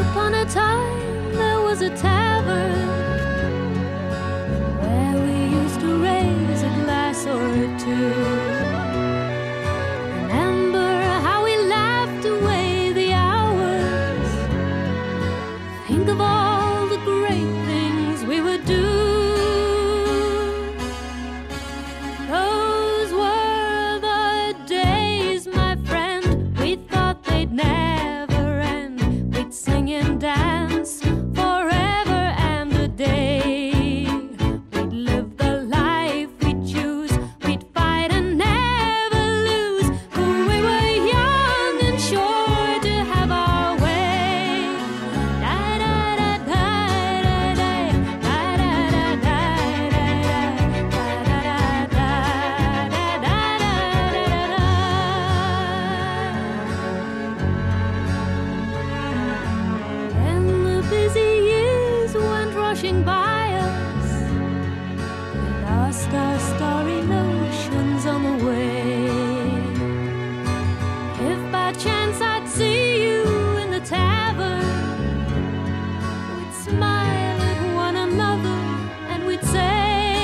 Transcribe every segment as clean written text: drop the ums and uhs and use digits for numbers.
upon a time there was a tavern where we used to raise a glass or two. Remember how we laughed away the hours. Think of all the great things we would do. Those were the days, my friend. We thought they'd never end. We'd sing and dance forever and a day. We'd live the life we'd choose. We'd fight and never lose. For we were young and sure to have our way. Da da da da da da da da da And the busy years went rushing by us. We lost our starry notions on the way. If by chance I'd see you in the tavern, we'd smile at one another and we'd say,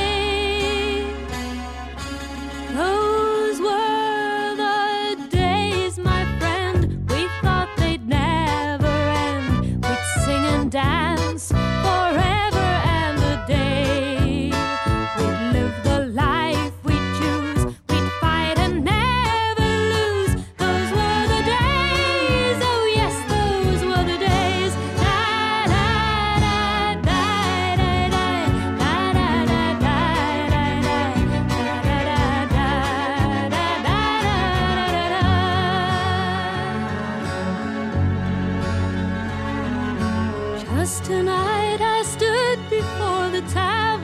those were the days, my friend. We thought they'd never end. We'd sing and dance forever and a day. We'd live the life we'd choose. We'd fight and never lose. Those were the days. Oh yes, those were the days. Da da da da da da da da da da Just tonight I stood before the tower.